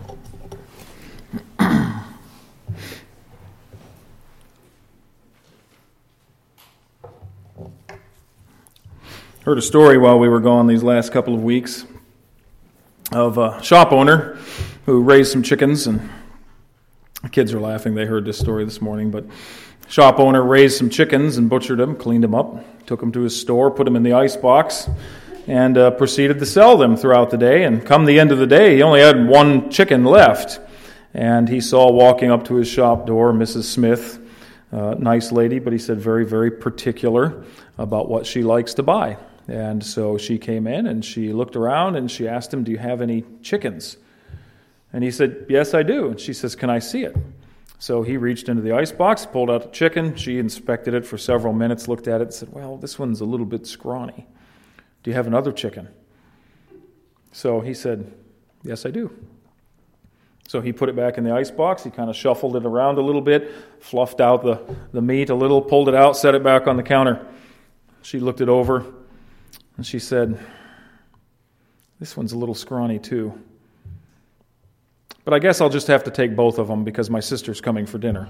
Heard a story while we were gone these last couple of weeks of a shop owner who raised some chickens, and the kids are laughing. They heard this story this morning, but shop owner raised some chickens and butchered them, cleaned them up, took them to his store, put them in the ice box, and proceeded to sell them throughout the day. And come the end of the day, he only had one chicken left, and he saw walking up to his shop door Mrs. Smith, nice lady, but he said very, very particular about what she likes to buy. And so she came in and she looked around and she asked him, "Do you have any chickens?" And he said, "Yes, I do." And she says, "Can I see it?" So he reached into the icebox, pulled out the chicken. She inspected it for several minutes, looked at it and said, "Well, this one's a little bit scrawny. Do you have another chicken?" So he said, "Yes, I do." So he put it back in the icebox. He kind of shuffled it around a little bit, fluffed out the meat a little, pulled it out, set it back on the counter. She looked it over. And she said, "This one's a little scrawny too. But I guess I'll just have to take both of them because my sister's coming for dinner."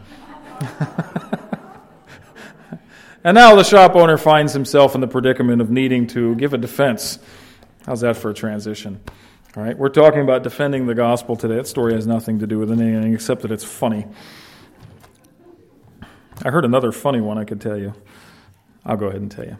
And now the shop owner finds himself in the predicament of needing to give a defense. How's that for a transition? All right, we're talking about defending the gospel today. That story has nothing to do with anything except that it's funny. I heard another funny one I could tell you. I'll go ahead and tell you.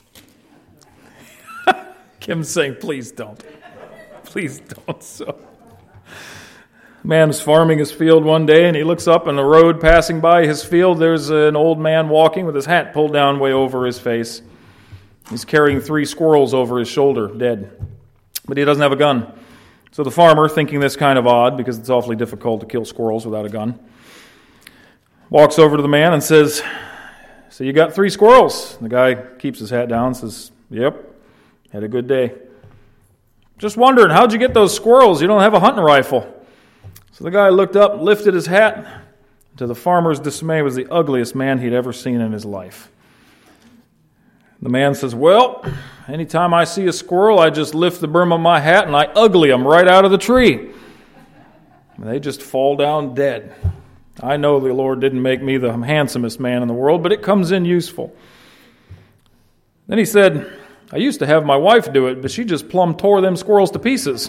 Kim's saying, "Please don't. Please don't." So, a man was farming his field one day, and he looks up on the road passing by his field. There's an old man walking with his hat pulled down way over his face. He's carrying 3 squirrels over his shoulder, dead. But he doesn't have a gun. So the farmer, thinking this kind of odd, because it's awfully difficult to kill squirrels without a gun, walks over to the man and says, "So you got 3 squirrels?" The guy keeps his hat down and says, "Yep. Had a good day." "Just wondering, how'd you get those squirrels? You don't have a hunting rifle." So the guy looked up, lifted his hat. To the farmer's dismay, was the ugliest man he'd ever seen in his life. The man says, "Well, anytime I see a squirrel, I just lift the brim of my hat and I ugly them right out of the tree. And they just fall down dead. I know the Lord didn't make me the handsomest man in the world, but it comes in useful." Then he said, "I used to have my wife do it, but she just plumb tore them squirrels to pieces."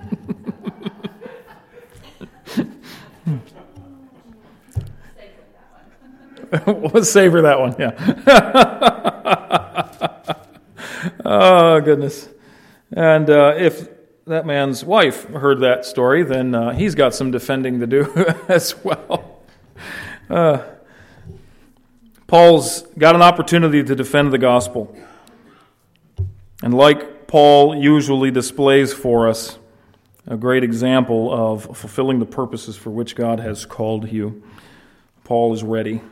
Let's savor that one, yeah. Oh, goodness. And if that man's wife heard that story, then he's got some defending to do as well. Paul's got an opportunity to defend the gospel. And like Paul usually displays for us, a great example of fulfilling the purposes for which God has called you, Paul is ready.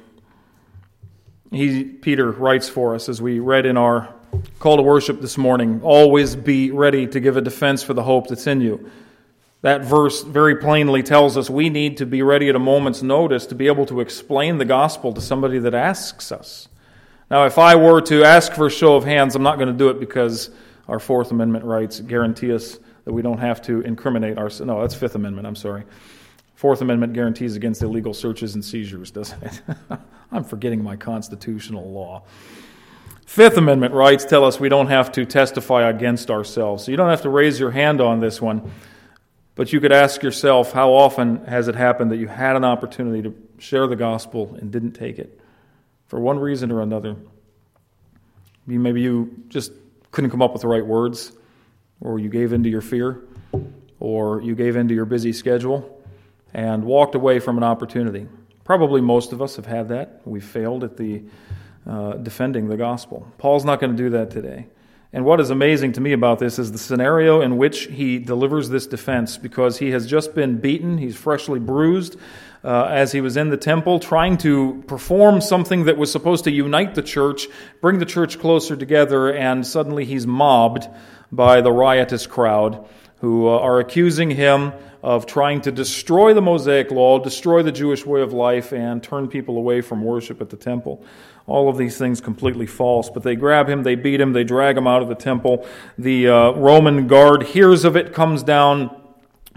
Peter writes for us, as we read in our call to worship this morning, "Always be ready to give a defense for the hope that's in you." That verse very plainly tells us we need to be ready at a moment's notice to be able to explain the gospel to somebody that asks us. Now, if I were to ask for a show of hands, I'm not going to do it because our Fourth Amendment rights guarantee us that we don't have to incriminate ourselves. No, that's Fifth Amendment, I'm sorry. Fourth Amendment guarantees against illegal searches and seizures, doesn't it? I'm forgetting my constitutional law. Fifth Amendment rights tell us we don't have to testify against ourselves. So you don't have to raise your hand on this one. But you could ask yourself, how often has it happened that you had an opportunity to share the gospel and didn't take it? For one reason or another. Maybe you just couldn't come up with the right words, or you gave into your fear, or you gave into your busy schedule and walked away from an opportunity. Probably most of us have had that. We've failed at the defending the gospel. Paul's not going to do that today. And what is amazing to me about this is the scenario in which he delivers this defense, because he has just been beaten, he's freshly bruised, as he was in the temple trying to perform something that was supposed to unite the church, bring the church closer together, and suddenly he's mobbed by the riotous crowd who are accusing him of trying to destroy the Mosaic law, destroy the Jewish way of life, and turn people away from worship at the temple. All of these things completely false. But they grab him, they beat him, they drag him out of the temple. The Roman guard hears of it, comes down,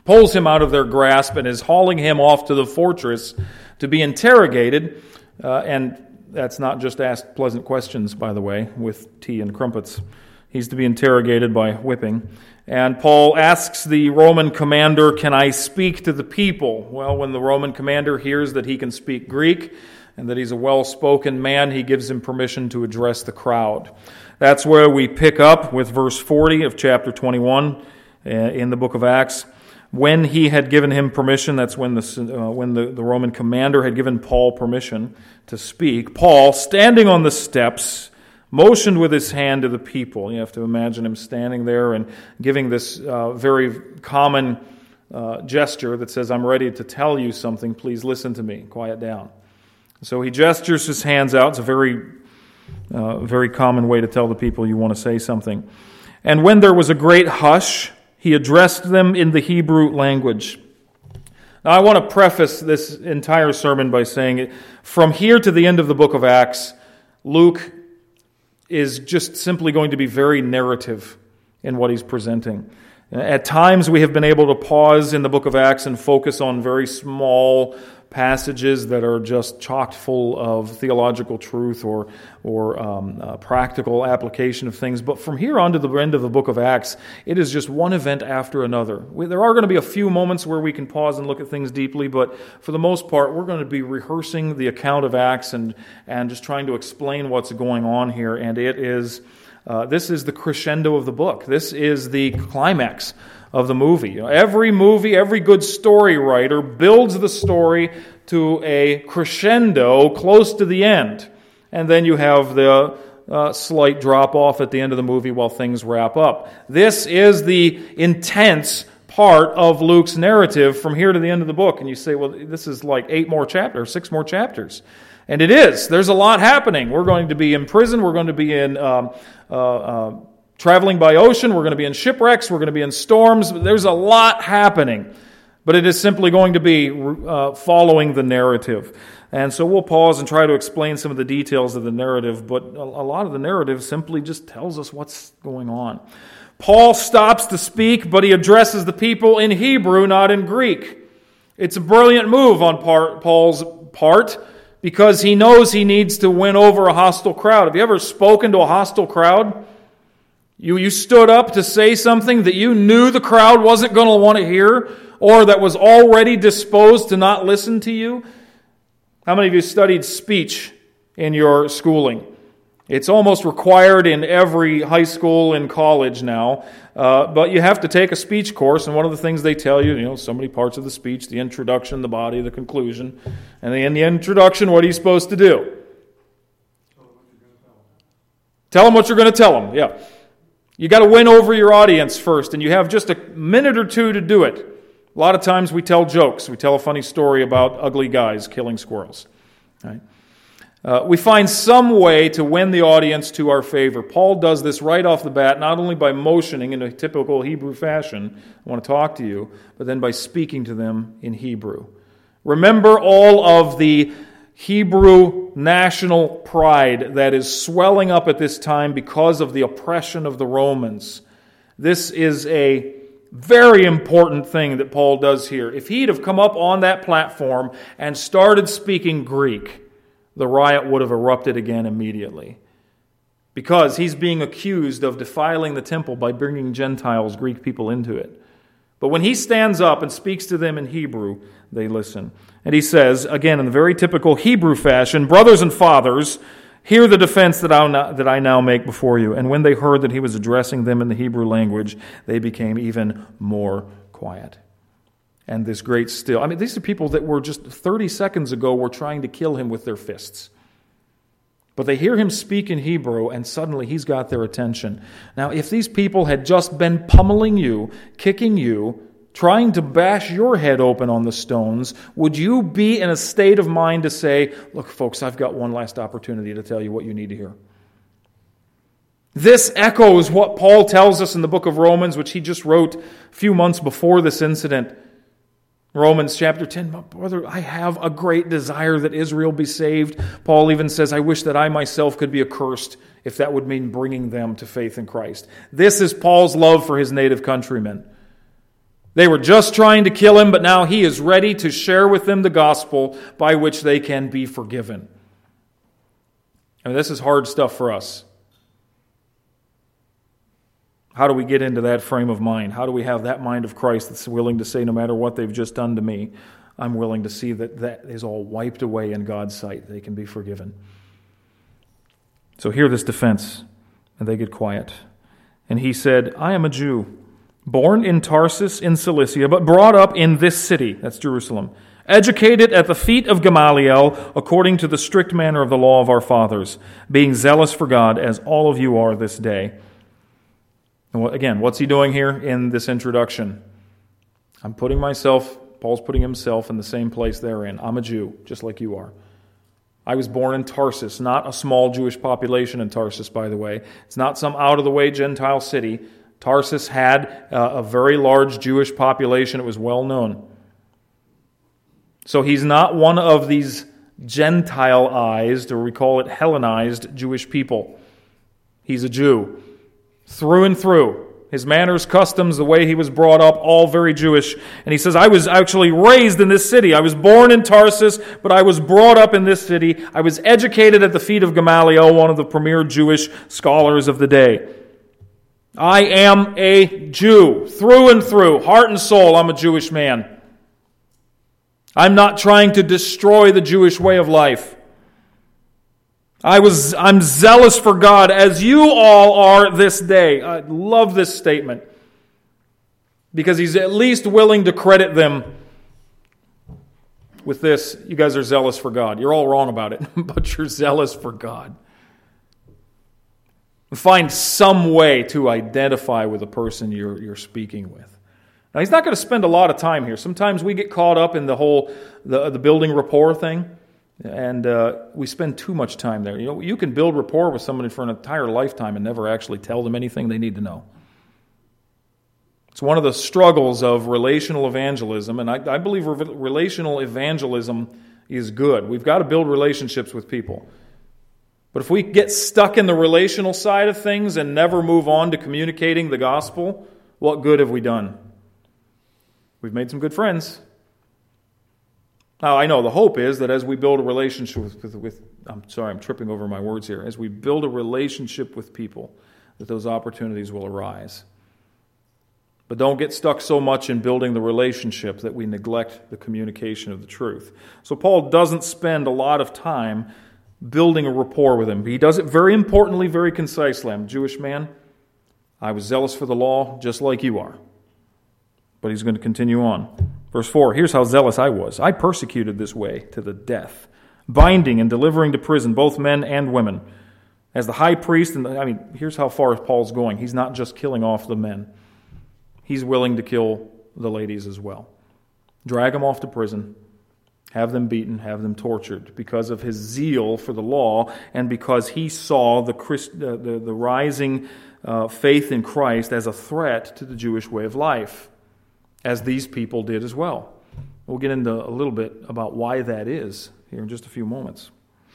pulls him out of their grasp and is hauling him off to the fortress to be interrogated. And that's not just asked pleasant questions, by the way, with tea and crumpets. He's to be interrogated by whipping. And Paul asks the Roman commander, "Can I speak to the people?" Well, when the Roman commander hears that he can speak Greek and that he's a well-spoken man, he gives him permission to address the crowd. That's where we pick up with verse 40 of chapter 21 in the book of Acts. When he had given him permission, that's when the Roman commander had given Paul permission to speak, Paul, standing on the steps, motioned with his hand to the people. You have to imagine him standing there and giving this very common gesture that says, "I'm ready to tell you something. Please listen to me. Quiet down." So he gestures his hands out. It's a very common way to tell the people you want to say something. And when there was a great hush, he addressed them in the Hebrew language. Now, I want to preface this entire sermon by saying, from here to the end of the book of Acts, Luke is just simply going to be very narrative in what he's presenting. At times, we have been able to pause in the book of Acts and focus on very small passages that are just chock full of theological truth or practical application of things. But from here on to the end of the book of Acts, it is just one event after another. There are going to be a few moments where we can pause and look at things deeply, but for the most part, we're going to be rehearsing the account of Acts and just trying to explain what's going on here. And it is this is the crescendo of the book. This is the climax of the movie. Every good story writer builds the story to a crescendo close to the end. And then you have the slight drop off at the end of the movie while things wrap up. This is the intense part of Luke's narrative from here to the end of the book. And you say, well, this is like 6 more chapters. And it is. There's a lot happening. We're going to be in prison. We're going to be in traveling by ocean. We're going to be in shipwrecks. We're going to be in storms. There's a lot happening. But it is simply going to be following the narrative. And so we'll pause and try to explain some of the details of the narrative. But a lot of the narrative simply just tells us what's going on. Paul stops to speak, but he addresses the people in Hebrew, not in Greek. It's a brilliant move on Paul's part, because he knows he needs to win over a hostile crowd. Have you ever spoken to a hostile crowd? You stood up to say something that you knew the crowd wasn't going to want to hear, or that was already disposed to not listen to you? How many of you studied speech in your schooling? It's almost required in every high school and college now, but you have to take a speech course, and one of the things they tell you, so many parts of the speech, the introduction, the body, the conclusion, and in the introduction, what are you supposed to do? Tell them what you're going to tell them, yeah. You got to win over your audience first, and you have just a minute or two to do it. A lot of times we tell jokes. We tell a funny story about ugly guys killing squirrels, right? We find some way to win the audience to our favor. Paul does this right off the bat, not only by motioning in a typical Hebrew fashion, I want to talk to you, but then by speaking to them in Hebrew. Remember all of the Hebrew national pride that is swelling up at this time because of the oppression of the Romans. This is a very important thing that Paul does here. If he'd have come up on that platform and started speaking Greek, the riot would have erupted again immediately. Because he's being accused of defiling the temple by bringing Gentiles, Greek people, into it. But when he stands up and speaks to them in Hebrew, they listen. And he says, again, in the very typical Hebrew fashion, "Brothers and fathers, hear the defense that I now make before you." And when they heard that he was addressing them in the Hebrew language, they became even more quiet. And this great still. These are people that were just 30 seconds ago were trying to kill him with their fists. But they hear him speak in Hebrew, and suddenly he's got their attention. Now, if these people had just been pummeling you, kicking you, trying to bash your head open on the stones, would you be in a state of mind to say, "Look, folks, I've got one last opportunity to tell you what you need to hear"? This echoes what Paul tells us in the book of Romans, which he just wrote a few months before this incident. Romans chapter 10, "Brother, I have a great desire that Israel be saved." Paul even says, "I wish that I myself could be accursed if that would mean bringing them to faith in Christ." This is Paul's love for his native countrymen. They were just trying to kill him, but now he is ready to share with them the gospel by which they can be forgiven. I mean, this is hard stuff for us. How do we get into that frame of mind? How do we have that mind of Christ that's willing to say, no matter what they've just done to me, I'm willing to see that that is all wiped away in God's sight. They can be forgiven. So hear this defense, and they get quiet. And he said, I am a Jew, born in Tarsus in Cilicia, but brought up in this city, that's Jerusalem, educated at the feet of Gamaliel, according to the strict manner of the law of our fathers, being zealous for God, as all of you are this day. And again, what's he doing here in this introduction? Paul's putting himself in the same place they're in. I'm a Jew, just like you are. I was born in Tarsus, not a small Jewish population in Tarsus, by the way. It's not some out-of-the-way Gentile city. Tarsus had a very large Jewish population. It was well known. So he's not one of these Gentileized, or we call it Hellenized, Jewish people. He's a Jew through and through. His manners, customs, the way he was brought up, all very Jewish. And he says, I was actually raised in this city. I was born in Tarsus, but I was brought up in this city. I was educated at the feet of Gamaliel, one of the premier Jewish scholars of the day. I am a Jew, through and through, heart and soul, I'm a Jewish man. I'm not trying to destroy the Jewish way of life. I'm zealous for God, as you all are this day. I love this statement, because he's at least willing to credit them with this. You guys are zealous for God. You're all wrong about it, but you're zealous for God. Find some way to identify with the person you're speaking with. Now, he's not going to spend a lot of time here. Sometimes we get caught up in the whole the building rapport thing. And we spend too much time there. You know, you can build rapport with somebody for an entire lifetime and never actually tell them anything they need to know. It's one of the struggles of relational evangelism, and I believe relational evangelism is good. We've got to build relationships with people. But if we get stuck in the relational side of things and never move on to communicating the gospel, what good have we done? We've made some good friends. Now, I know the hope is that as we build a relationship I'm tripping over my words here. As we build a relationship with people, that those opportunities will arise. But don't get stuck so much in building the relationship that we neglect the communication of the truth. So Paul doesn't spend a lot of time building a rapport with him. He does it very importantly, very concisely. I'm a Jewish man. I was zealous for the law, just like you are. But he's going to continue on. Verse 4, here's how zealous I was. I persecuted this way to the death, binding and delivering to prison both men and women. As the high priest, here's how far Paul's going. He's not just killing off the men. He's willing to kill the ladies as well. Drag them off to prison, have them beaten, have them tortured because of his zeal for the law and because he saw the rising faith in Christ as a threat to the Jewish way of life, as these people did as well. We'll get into a little bit about why that is here in just a few moments.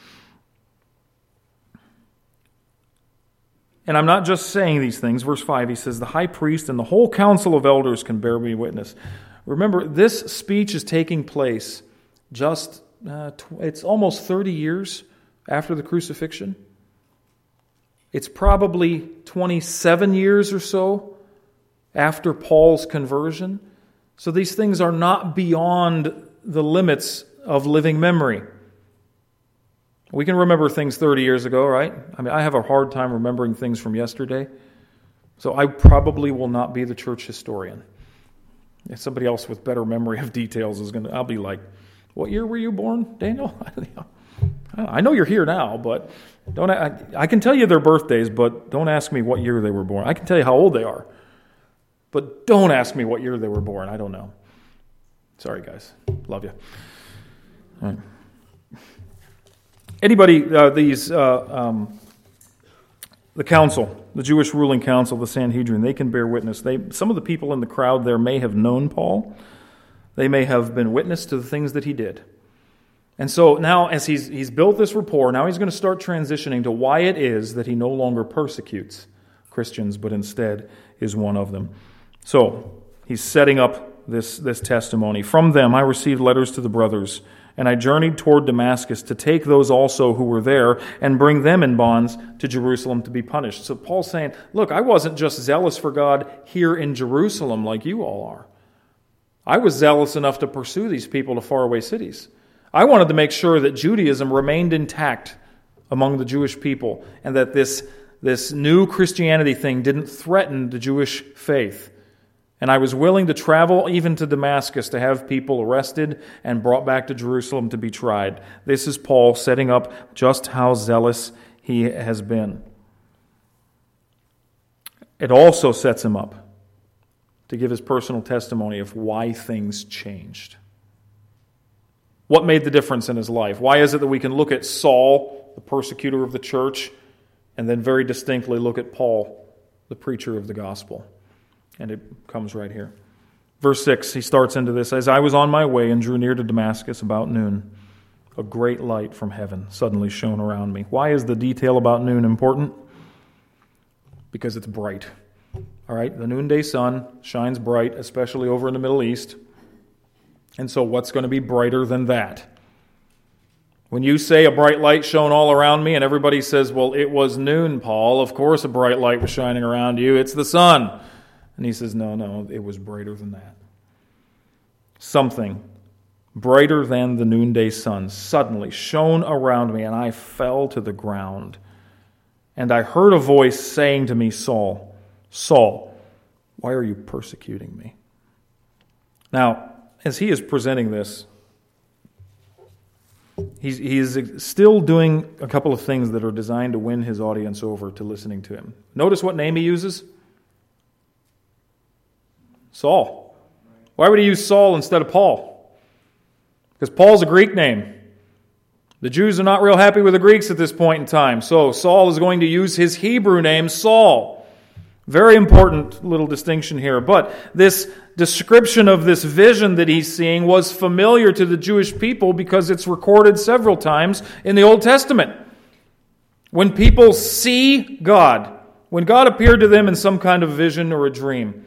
And I'm not just saying these things. Verse 5, he says, the high priest and the whole council of elders can bear me witness. Remember, this speech is taking place just, it's almost 30 years after the crucifixion. It's probably 27 years or so after Paul's conversion. So these things are not beyond the limits of living memory. We can remember things 30 years ago, right? I have a hard time remembering things from yesterday. So I probably will not be the church historian. If somebody else with better memory of details I'll be like, what year were you born, Daniel? I know you're here now, but I can tell you their birthdays, but don't ask me what year they were born. I can tell you how old they are, but don't ask me what year they were born. I don't know. Sorry, guys. Love you. All right. Anybody, the council, the Jewish ruling council, the Sanhedrin, they can bear witness. Some of the people in the crowd there may have known Paul. They may have been witness to the things that he did. And so now as he's built this rapport, now he's going to start transitioning to why it is that he no longer persecutes Christians, but instead is one of them. So He's setting up this testimony. From them I received letters to the brothers, and I journeyed toward Damascus to take those also who were there and bring them in bonds to Jerusalem to be punished. So Paul's saying, look, I wasn't just zealous for God here in Jerusalem like you all are. I was zealous enough to pursue these people to faraway cities. I wanted to make sure that Judaism remained intact among the Jewish people and that this new Christianity thing didn't threaten the Jewish faith. And I was willing to travel even to Damascus to have people arrested and brought back to Jerusalem to be tried. This is Paul setting up just how zealous he has been. It also sets him up to give his personal testimony of why things changed. What made the difference in his life? Why is it that we can look at Saul, the persecutor of the church, and then very distinctly look at Paul, the preacher of the gospel? And it comes right here. Verse 6, he starts into this. As I was on my way and drew near to Damascus about noon, a great light from heaven suddenly shone around me. Why is the detail about noon important? Because it's bright. All right, the noonday sun shines bright, especially over in the Middle East. And so what's going to be brighter than that? When you say a bright light shone all around me and everybody says, well, it was noon, Paul. Of course a bright light was shining around you. It's the sun. And he says, no, it was brighter than that. Something brighter than the noonday sun suddenly shone around me, and I fell to the ground. And I heard a voice saying to me, Saul, Saul, why are you persecuting me? Now, as he is presenting this, he is still doing a couple of things that are designed to win his audience over to listening to him. Notice what name he uses. Saul. Why would he use Saul instead of Paul? Because Paul's a Greek name. The Jews are not real happy with the Greeks at this point in time. So Saul is going to use his Hebrew name, Saul. Very important little distinction here. But this description of this vision that he's seeing was familiar to the Jewish people because it's recorded several times in the Old Testament. When people see God, when God appeared to them in some kind of vision or a dream,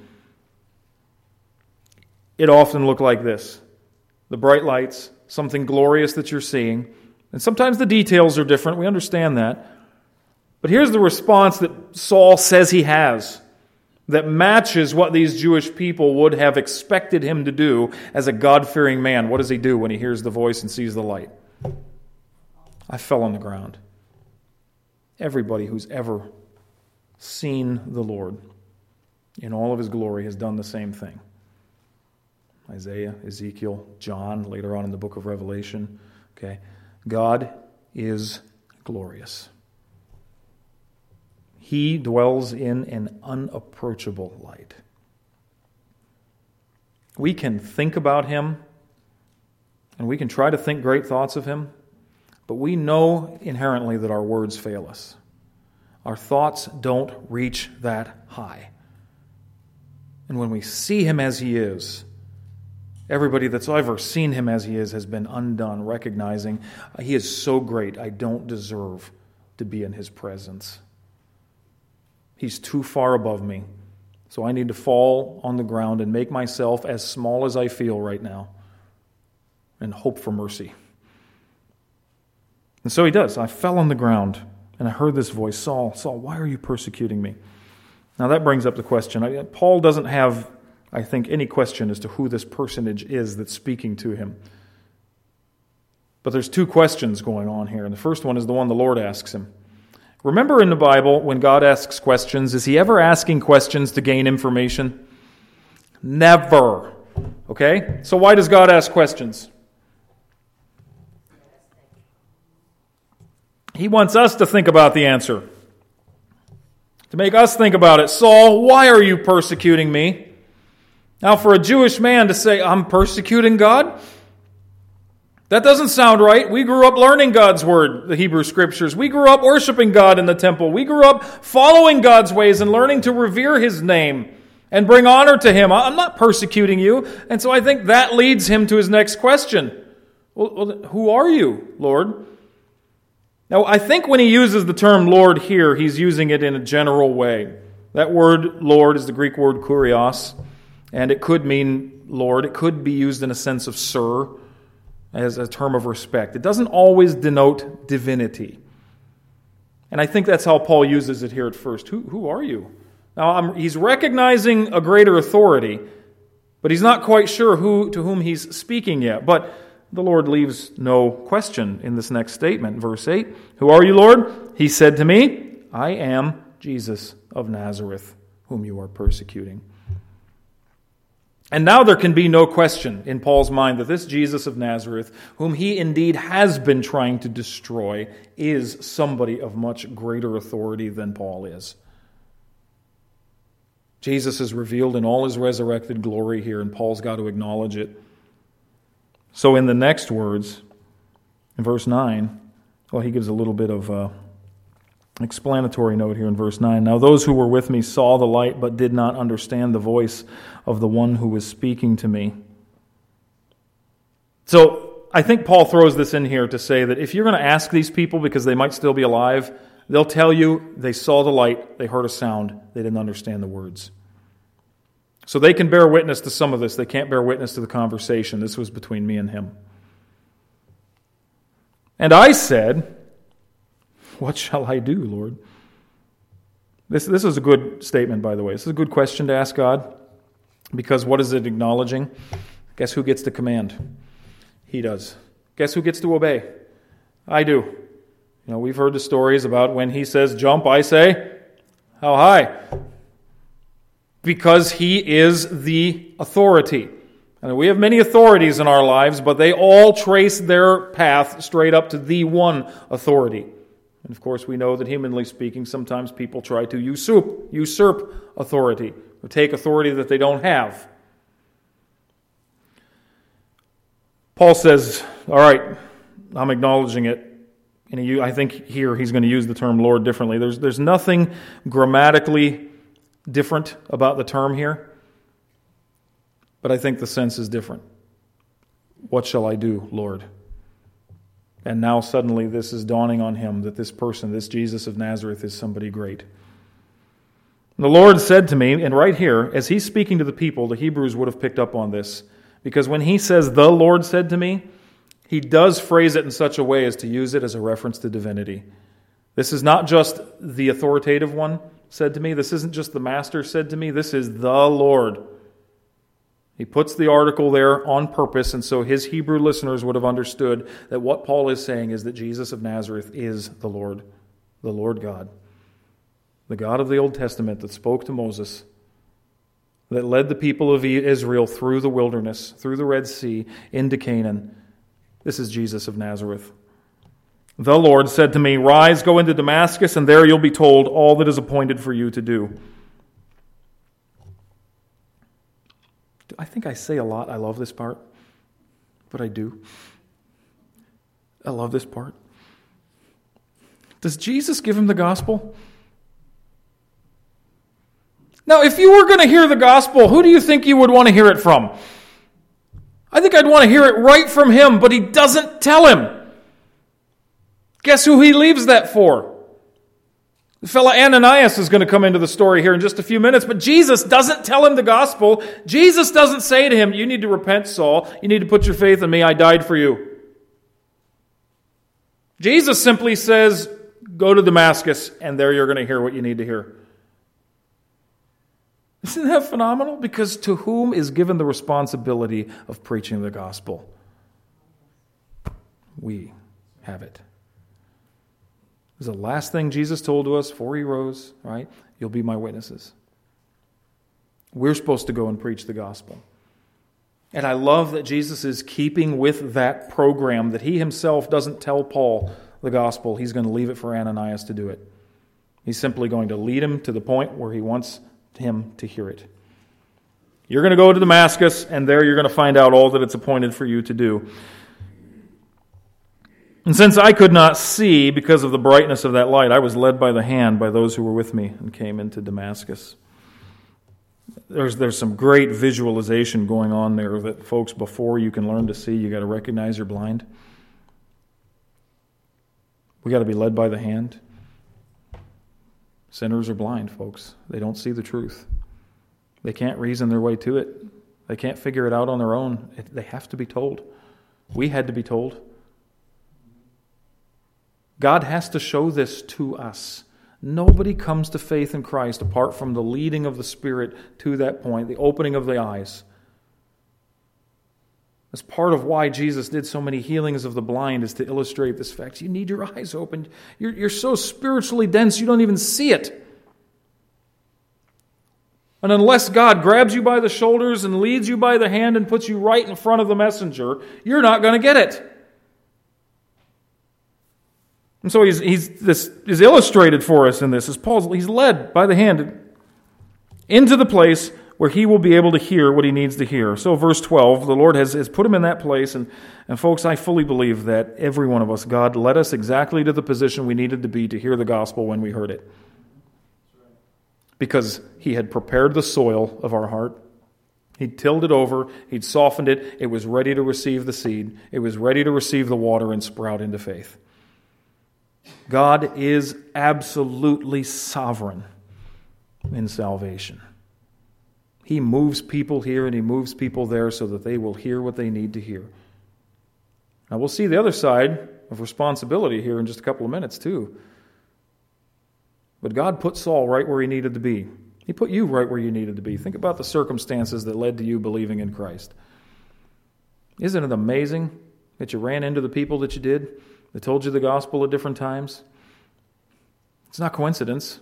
it often looked like this. The bright lights, something glorious that you're seeing. And sometimes the details are different. We understand that. But here's the response that Saul says he has that matches what these Jewish people would have expected him to do as a God-fearing man. What does he do when he hears the voice and sees the light? I fell on the ground. Everybody who's ever seen the Lord in all of his glory has done the same thing. Isaiah, Ezekiel, John, later on in the book of Revelation. Okay, God is glorious. He dwells in an unapproachable light. We can think about him, and we can try to think great thoughts of him, but we know inherently that our words fail us. Our thoughts don't reach that high. And when we see him as he is, everybody that's ever seen him as he is has been undone, recognizing he is so great, I don't deserve to be in his presence. He's too far above me, so I need to fall on the ground and make myself as small as I feel right now and hope for mercy. And so he does. I fell on the ground, and I heard this voice, Saul, Saul, why are you persecuting me? Now that brings up the question. Paul doesn't have, I think, any question as to who this personage is that's speaking to him. But there's two questions going on here, and the first one is the one the Lord asks him. Remember in the Bible, when God asks questions, is he ever asking questions to gain information? Never. Okay? So why does God ask questions? He wants us to think about the answer. To make us think about it. Saul, why are you persecuting me? Now, for a Jewish man to say, I'm persecuting God? That doesn't sound right. We grew up learning God's word, the Hebrew Scriptures. We grew up worshiping God in the temple. We grew up following God's ways and learning to revere his name and bring honor to him. I'm not persecuting you. And so I think that leads him to his next question. Well, who are you, Lord? Now, I think when he uses the term Lord here, he's using it in a general way. That word, Lord, is the Greek word kurios. And it could mean Lord. It could be used in a sense of sir, as a term of respect. It doesn't always denote divinity. And I think that's how Paul uses it here at first. Who are you? Now, he's recognizing a greater authority, but he's not quite sure to whom he's speaking yet. But the Lord leaves no question in this next statement. Verse 8, Who are you, Lord? He said to me, I am Jesus of Nazareth, whom you are persecuting. And now there can be no question in Paul's mind that this Jesus of Nazareth, whom he indeed has been trying to destroy, is somebody of much greater authority than Paul is. Jesus is revealed in all his resurrected glory here, and Paul's got to acknowledge it. So in the next words, in verse 9, well, he gives a little bit of explanatory note here in verse 9. Now those who were with me saw the light, but did not understand the voice of the one who was speaking to me. So I think Paul throws this in here to say that if you're going to ask these people, because they might still be alive, they'll tell you they saw the light, they heard a sound, they didn't understand the words. So they can bear witness to some of this. They can't bear witness to the conversation. This was between me and him. And I said, What shall I do, Lord? This is a good statement, by the way. This is a good question to ask God, because what is it acknowledging? Guess who gets to command? He does. Guess who gets to obey? I do. We've heard the stories about when he says jump, I say, how high? Because he is the authority. And we have many authorities in our lives, but they all trace their path straight up to the one authority. And of course, we know that humanly speaking, sometimes people try to usurp authority, or take authority that they don't have. Paul says, all right, I'm acknowledging it. And I think here he's going to use the term Lord differently. There's nothing grammatically different about the term here, but I think the sense is different. What shall I do, Lord? And now suddenly this is dawning on him that this person, this Jesus of Nazareth, is somebody great. The Lord said to me, and right here, as he's speaking to the people, the Hebrews would have picked up on this, because when he says, the Lord said to me, he does phrase it in such a way as to use it as a reference to divinity. This is not just the authoritative one said to me. This isn't just the master said to me. This is the Lord. He puts the article there on purpose, and so his Hebrew listeners would have understood that what Paul is saying is that Jesus of Nazareth is the Lord God. The God of the Old Testament that spoke to Moses, that led the people of Israel through the wilderness, through the Red Sea, into Canaan. This is Jesus of Nazareth. The Lord said to me, rise, go into Damascus, and there you'll be told all that is appointed for you to do. I think I say a lot, I love this part, but I do. I love this part. Does Jesus give him the gospel? Now, if you were going to hear the gospel, who do you think you would want to hear it from? I think I'd want to hear it right from him, but he doesn't tell him. Guess who he leaves that for? The fellow Ananias is going to come into the story here in just a few minutes, but Jesus doesn't tell him the gospel. Jesus doesn't say to him, you need to repent, Saul. You need to put your faith in me. I died for you. Jesus simply says, go to Damascus, and there you're going to hear what you need to hear. Isn't that phenomenal? Because to whom is given the responsibility of preaching the gospel? We have it. This is the last thing Jesus told to us before he rose, right? You'll be my witnesses. We're supposed to go and preach the gospel. And I love that Jesus is keeping with that program, that he himself doesn't tell Paul the gospel. He's going to leave it for Ananias to do it. He's simply going to lead him to the point where he wants him to hear it. You're going to go to Damascus, and there you're going to find out all that it's appointed for you to do. And since I could not see because of the brightness of that light, I was led by the hand by those who were with me and came into Damascus. There's some great visualization going on there that, folks, before you can learn to see, you got to recognize you're blind. We got to be led by the hand. Sinners are blind, folks. They don't see the truth. They can't reason their way to it. They can't figure it out on their own. They have to be told. We had to be told. God has to show this to us. Nobody comes to faith in Christ apart from the leading of the Spirit to that point, the opening of the eyes. That's part of why Jesus did so many healings of the blind, is to illustrate this fact. You need your eyes opened. You're so spiritually dense you don't even see it. And unless God grabs you by the shoulders and leads you by the hand and puts you right in front of the messenger, you're not going to get it. And so this is illustrated for us in this. As he's led by the hand into the place where he will be able to hear what he needs to hear. So verse 12, the Lord has put him in that place. And folks, I fully believe that every one of us, God led us exactly to the position we needed to be to hear the gospel when we heard it. Because he had prepared the soil of our heart. He'd tilled it over. He'd softened it. It was ready to receive the seed. It was ready to receive the water and sprout into faith. God is absolutely sovereign in salvation. He moves people here and he moves people there so that they will hear what they need to hear. Now we'll see the other side of responsibility here in just a couple of minutes too. But God put Saul right where he needed to be. He put you right where you needed to be. Think about the circumstances that led to you believing in Christ. Isn't it amazing that you ran into the people that you did, that told you the gospel at different times? It's not coincidence.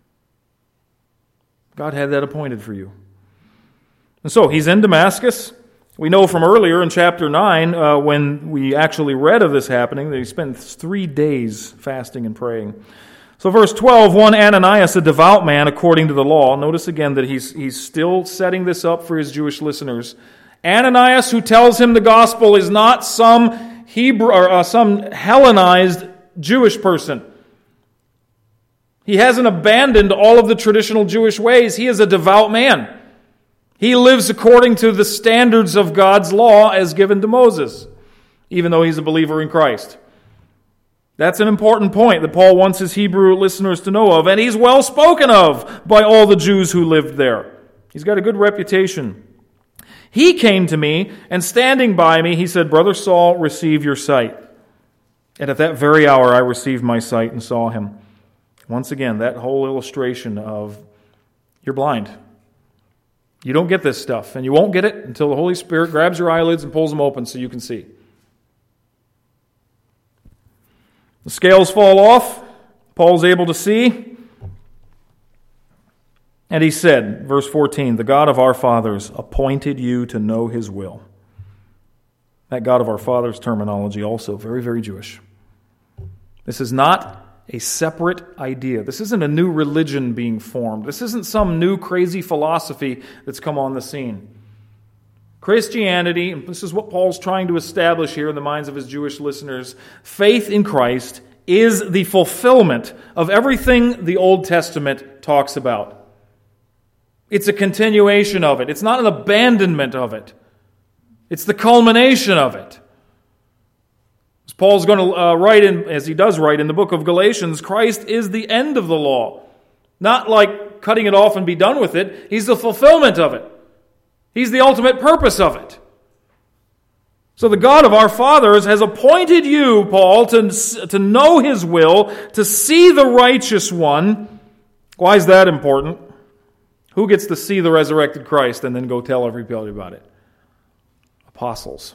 God had that appointed for you. And so he's in Damascus. We know from earlier in chapter 9, when we actually read of this happening, that he spent 3 days fasting and praying. So verse 12, one Ananias, a devout man according to the law. Notice again that he's still setting this up for his Jewish listeners. Ananias, who tells him the gospel, is not some Hebrew or some Hellenized Jewish person. He hasn't abandoned all of the traditional Jewish ways. He is a devout man. He lives according to the standards of God's law as given to Moses, even though he's a believer in Christ. That's an important point that Paul wants his Hebrew listeners to know of, and he's well spoken of by all the Jews who lived there. He's got a good reputation. He came to me, and standing by me, he said, "Brother Saul, receive your sight." And at that very hour I received my sight and saw him. Once again, that whole illustration of you're blind. You don't get this stuff, and you won't get it until the Holy Spirit grabs your eyelids and pulls them open so you can see. The scales fall off. Paul's able to see. And he said, verse 14, "The God of our fathers appointed you to know his will." That God of our fathers terminology also very, very Jewish. This is not a separate idea. This isn't a new religion being formed. This isn't some new crazy philosophy that's come on the scene. Christianity, and this is what Paul's trying to establish here in the minds of his Jewish listeners, faith in Christ is the fulfillment of everything the Old Testament talks about. It's a continuation of it. It's not an abandonment of it. It's the culmination of it. As Paul's going to write in, as he does write in the book of Galatians, Christ is the end of the law. Not like cutting it off and be done with it. He's the fulfillment of it. He's the ultimate purpose of it. So the God of our fathers has appointed you, Paul, to know his will, to see the righteous one. Why is that important? Who gets to see the resurrected Christ and then go tell everybody about it? Apostles.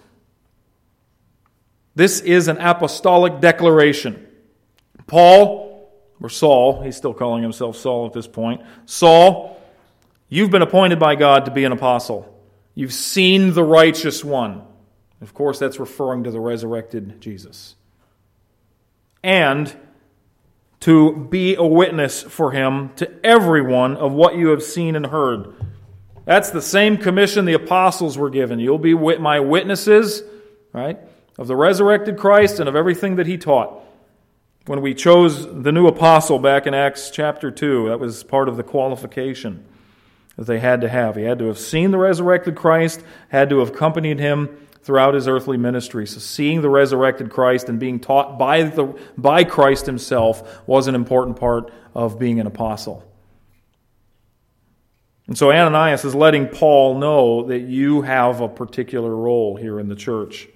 This is an apostolic declaration. Paul, or Saul, he's still calling himself Saul at this point. Saul, you've been appointed by God to be an apostle. You've seen the righteous one. Of course, that's referring to the resurrected Jesus. And to be a witness for him to everyone of what you have seen and heard. That's the same commission the apostles were given. You'll be my witnesses, right, of the resurrected Christ and of everything that he taught. When we chose the new apostle back in Acts chapter 2, that was part of the qualification that they had to have. He had to have seen the resurrected Christ, had to have accompanied him throughout his earthly ministry. So seeing the resurrected Christ and being taught by Christ himself was an important part of being an apostle. And so Ananias is letting Paul know that you have a particular role here in the church.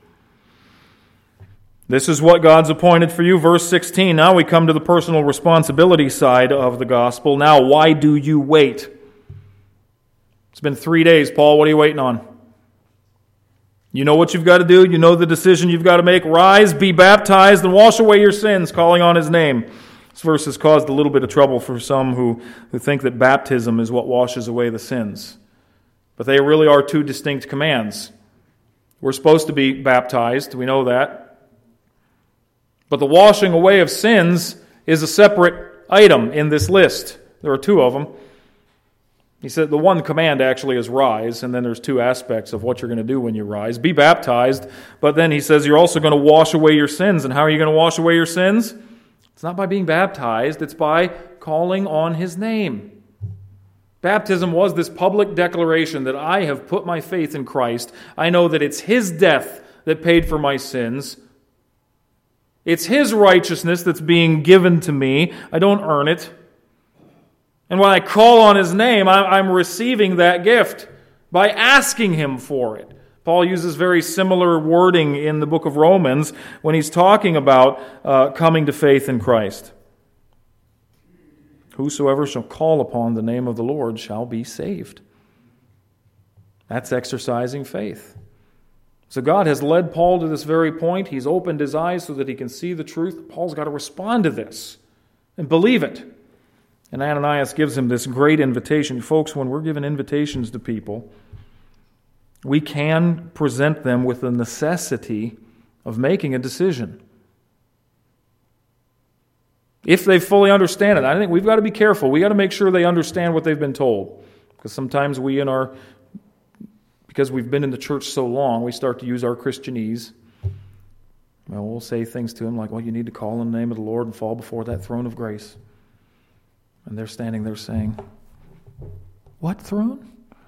This is what God's appointed for you. Verse 16, now we come to the personal responsibility side of the gospel. Now, why do you wait? It's been 3 days, Paul. What are you waiting on? You know what you've got to do. You know the decision you've got to make. Rise, be baptized, and wash away your sins, calling on His name. This verse has caused a little bit of trouble for some who think that baptism is what washes away the sins. But they really are two distinct commands. We're supposed to be baptized. We know that. But the washing away of sins is a separate item in this list. There are two of them. He said the one command actually is rise, and then there's two aspects of what you're going to do when you rise. Be baptized, but then he says you're also going to wash away your sins. And how are you going to wash away your sins? It's not by being baptized, it's by calling on His name. Baptism was this public declaration that I have put my faith in Christ. I know that it's His death that paid for my sins. It's His righteousness that's being given to me. I don't earn it. And when I call on His name, I'm receiving that gift by asking Him for it. Paul uses very similar wording in the book of Romans when he's talking about coming to faith in Christ. Whosoever shall call upon the name of the Lord shall be saved. That's exercising faith. So God has led Paul to this very point. He's opened his eyes so that he can see the truth. Paul's got to respond to this and believe it. And Ananias gives him this great invitation. Folks, when we're given invitations to people, we can present them with the necessity of making a decision. If they fully understand it, I think we've got to be careful. We've got to make sure they understand what they've been told. Because sometimes because we've been in the church so long, we start to use our Christianese. Well, we'll say things to them like, well, you need to call in the name of the Lord and fall before that throne of grace. And they're standing there saying, what throne?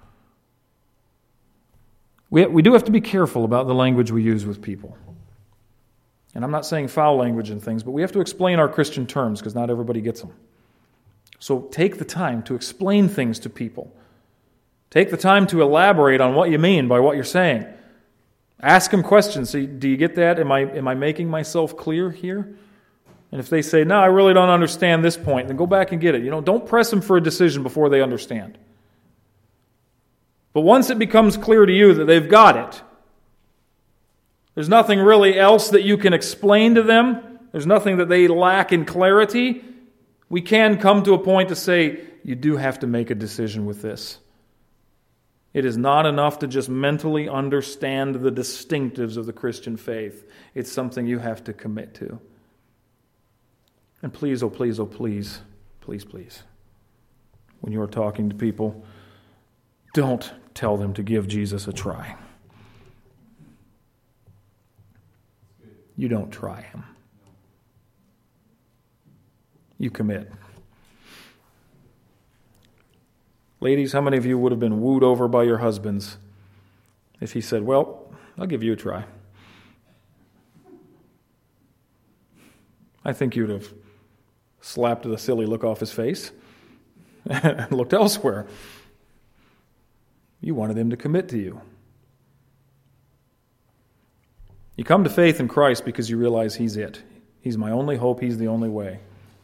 We do have to be careful about the language we use with people. And I'm not saying foul language and things, but we have to explain our Christian terms because not everybody gets them. So take the time to explain things to people. Take the time to elaborate on what you mean by what you're saying. Ask them questions. So do you get that? Am I making myself clear here? And if they say, no, I really don't understand this point, then go back and get it. Don't press them for a decision before they understand. But once it becomes clear to you that they've got it, there's nothing really else that you can explain to them. There's nothing that they lack in clarity. We can come to a point to say, you do have to make a decision with this. It is not enough to just mentally understand the distinctives of the Christian faith. It's something you have to commit to. And please, oh please, oh please, please, please, when you are talking to people, don't tell them to give Jesus a try. You don't try Him. You commit. Ladies, how many of you would have been wooed over by your husbands if he said, well, I'll give you a try? I think you'd have slapped the silly look off his face and looked elsewhere. You wanted him to commit to you. You come to faith in Christ because you realize He's it. He's my only hope. He's the only way.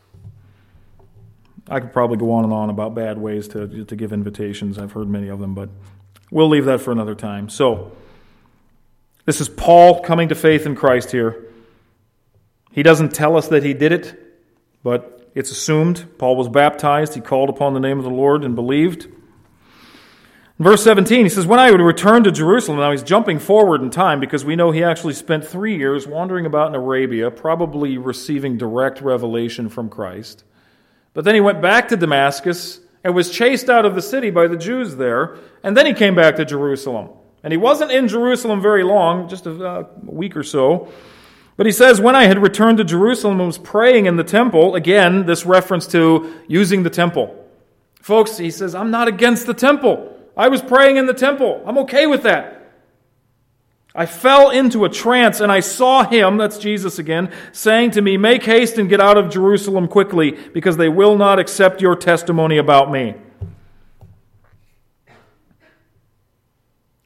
I could probably go on and on about bad ways to give invitations. I've heard many of them, but we'll leave that for another time. So, this is Paul coming to faith in Christ here. He doesn't tell us that he did it, but it's assumed. Paul was baptized. He called upon the name of the Lord and believed. In verse 17, he says, when I would return to Jerusalem, now he's jumping forward in time because we know he actually spent 3 years wandering about in Arabia, probably receiving direct revelation from Christ. But then he went back to Damascus and was chased out of the city by the Jews there, and then he came back to Jerusalem. And he wasn't in Jerusalem very long, just a week or so. But he says, when I had returned to Jerusalem and was praying in the temple, again, this reference to using the temple. Folks, he says, I'm not against the temple. I was praying in the temple. I'm okay with that. I fell into a trance and I saw Him, that's Jesus again, saying to me, make haste and get out of Jerusalem quickly, because they will not accept your testimony about me.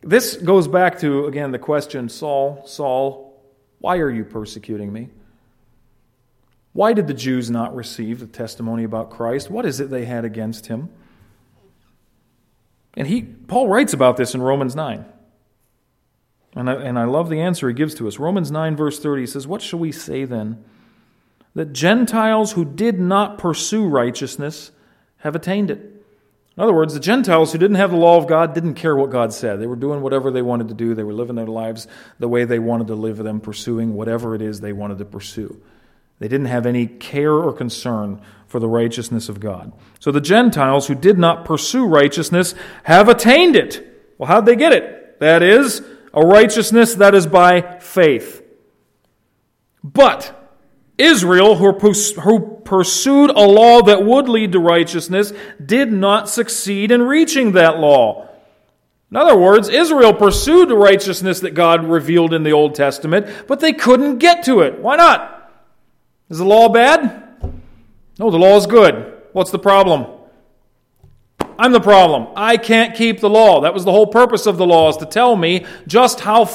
This goes back to, again, the question, Saul, Saul, why are you persecuting me? Why did the Jews not receive the testimony about Christ? What is it they had against him? And Paul writes about this in Romans 9. And I love the answer he gives to us. Romans 9, verse 30, he says, "What shall we say then? That Gentiles who did not pursue righteousness have attained it." In other words, the Gentiles who didn't have the law of God didn't care what God said. They were doing whatever they wanted to do. They were living their lives the way they wanted to live them, pursuing whatever it is they wanted to pursue. They didn't have any care or concern for the righteousness of God. So the Gentiles who did not pursue righteousness have attained it. Well, how'd they get it? That is, a righteousness that is by faith. But Israel, who pursued a law that would lead to righteousness, did not succeed in reaching that law. In other words, Israel pursued the righteousness that God revealed in the Old Testament, but they couldn't get to it. Why not? Is the law bad? No, the law is good. What's the problem? I'm the problem. I can't keep the law. That was the whole purpose of the law, is to tell me just how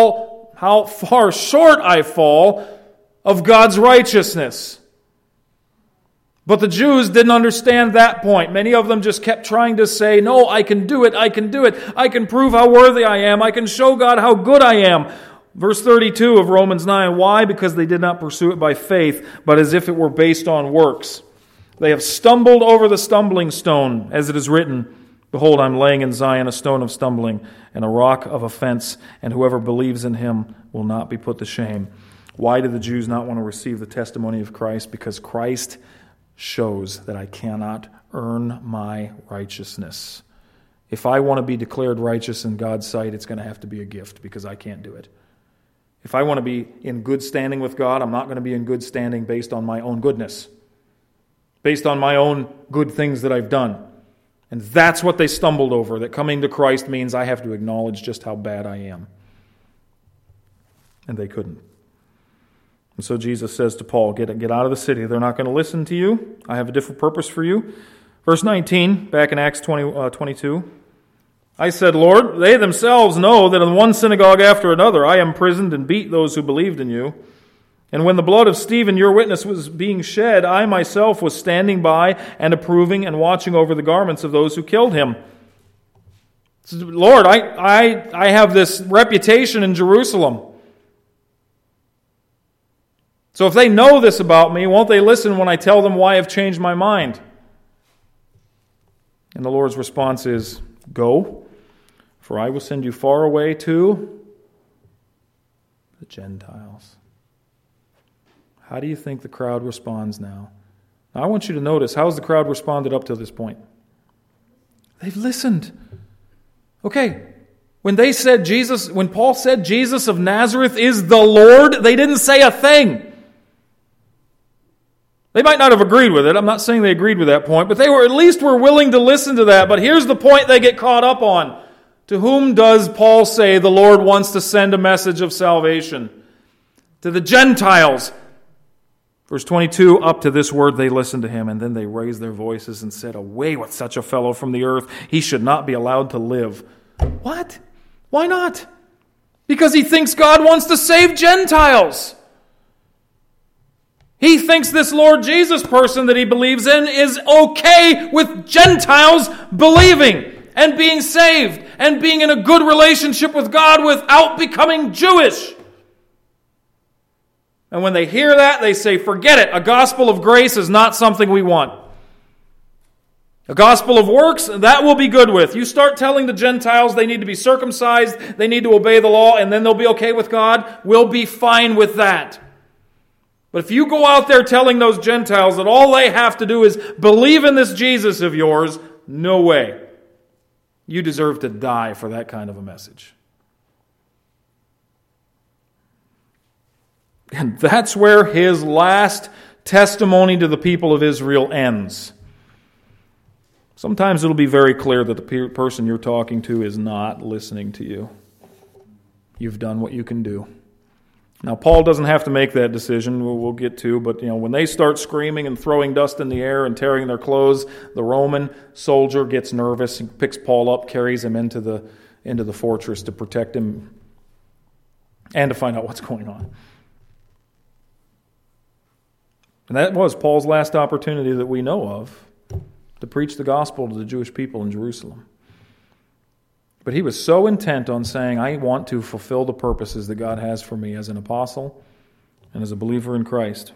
far short I fall of God's righteousness. But the Jews didn't understand that point. Many of them just kept trying to say, no, I can do it, I can do it. I can prove how worthy I am. I can show God how good I am. Verse 32 of Romans 9, why? Because they did not pursue it by faith, but as if it were based on works. They have stumbled over the stumbling stone, as it is written, "Behold, I'm laying in Zion a stone of stumbling and a rock of offense, and whoever believes in him will not be put to shame." Why did the Jews not want to receive the testimony of Christ? Because Christ shows that I cannot earn my righteousness. If I want to be declared righteous in God's sight, it's going to have to be a gift, because I can't do it. If I want to be in good standing with God, I'm not going to be in good standing based on my own goodness, based on my own good things that I've done. And that's what they stumbled over, that coming to Christ means I have to acknowledge just how bad I am. And they couldn't. And so Jesus says to Paul, get out of the city. They're not going to listen to you. I have a different purpose for you. Verse 19, back in Acts 22. I said, Lord, they themselves know that in one synagogue after another I imprisoned and beat those who believed in you. And when the blood of Stephen, your witness, was being shed, I myself was standing by and approving and watching over the garments of those who killed him. Lord, I have this reputation in Jerusalem. So if they know this about me, won't they listen when I tell them why I've changed my mind? And the Lord's response is, go, for I will send you far away to the Gentiles. How do you think the crowd responds now? Now I want you to notice, how has the crowd responded up to this point? They've listened. Okay, when Paul said Jesus of Nazareth is the Lord, they didn't say a thing. They might not have agreed with it. I'm not saying they agreed with that point, but they at least were willing to listen to that. But here's the point they get caught up on. To whom does Paul say the Lord wants to send a message of salvation? To the Gentiles. Verse 22, up to this word they listened to him, and then they raised their voices and said, away with such a fellow from the earth. He should not be allowed to live. What? Why not? Because he thinks God wants to save Gentiles. He thinks this Lord Jesus person that he believes in is okay with Gentiles believing and being saved and being in a good relationship with God without becoming Jewish. And when they hear that, they say, forget it. A gospel of grace is not something we want. A gospel of works, that we'll be good with. You start telling the Gentiles they need to be circumcised, they need to obey the law, and then they'll be okay with God, we'll be fine with that. But if you go out there telling those Gentiles that all they have to do is believe in this Jesus of yours, no way. You deserve to die for that kind of a message. And that's where his last testimony to the people of Israel ends. Sometimes it'll be very clear that the person you're talking to is not listening to you. You've done what you can do. Now, Paul doesn't have to make that decision, we'll get to, but when they start screaming and throwing dust in the air and tearing their clothes, the Roman soldier gets nervous and picks Paul up, carries him into into the fortress to protect him and to find out what's going on. And that was Paul's last opportunity that we know of to preach the gospel to the Jewish people in Jerusalem. But he was so intent on saying, I want to fulfill the purposes that God has for me as an apostle and as a believer in Christ.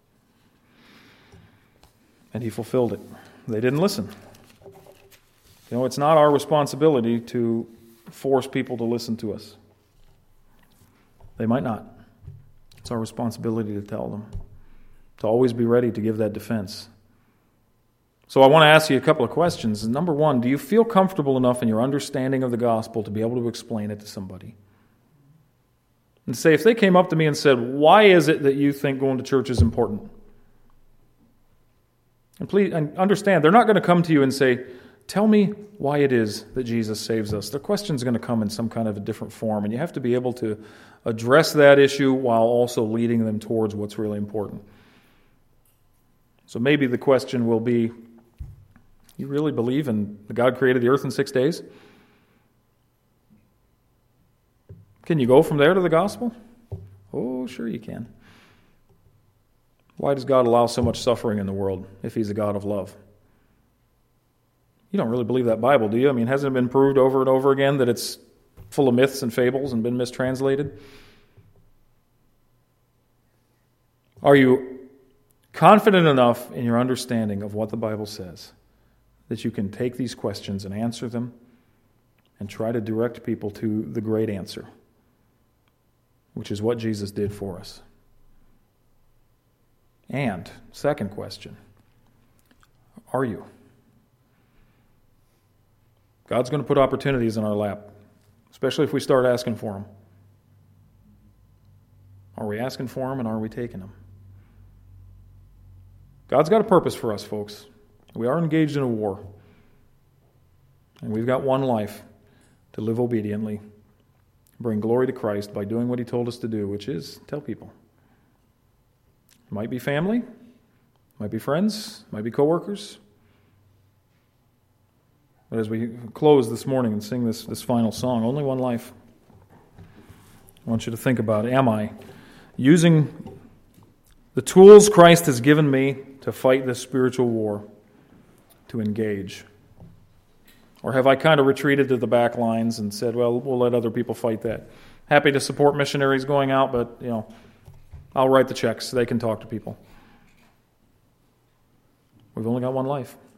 And he fulfilled it. They didn't listen. You know, it's not our responsibility to force people to listen to us. They might not. It's our responsibility to tell them, to always be ready to give that defense. So I want to ask you a couple of questions. Number one, do you feel comfortable enough in your understanding of the gospel to be able to explain it to somebody? And say, if they came up to me and said, why is it that you think going to church is important? And please understand, they're not going to come to you and say, tell me why it is that Jesus saves us. The question's going to come in some kind of a different form, and you have to be able to address that issue while also leading them towards what's really important. So maybe the question will be, you really believe in that God created the earth in 6 days? Can you go from there to the gospel? Oh, sure you can. Why does God allow so much suffering in the world if he's a God of love? You don't really believe that Bible, do you? I mean, hasn't it been proved over and over again that it's full of myths and fables and been mistranslated? Are you confident enough in your understanding of what the Bible says that you can take these questions and answer them and try to direct people to the great answer, which is what Jesus did for us? And, second question, are you? God's going to put opportunities in our lap, especially if we start asking for them. Are we asking for them, and are we taking them? God's got a purpose for us, folks. We are engaged in a war. And we've got one life to live obediently, bring glory to Christ by doing what he told us to do, which is tell people. It might be family, might be friends, might be coworkers. But as we close this morning and sing this final song, only one life, I want you to think about, am I using the tools Christ has given me to fight this spiritual war, to engage? Or have I kind of retreated to the back lines and said, well, we'll let other people fight that? Happy to support missionaries going out, but, I'll write the checks so they can talk to people. We've only got one life.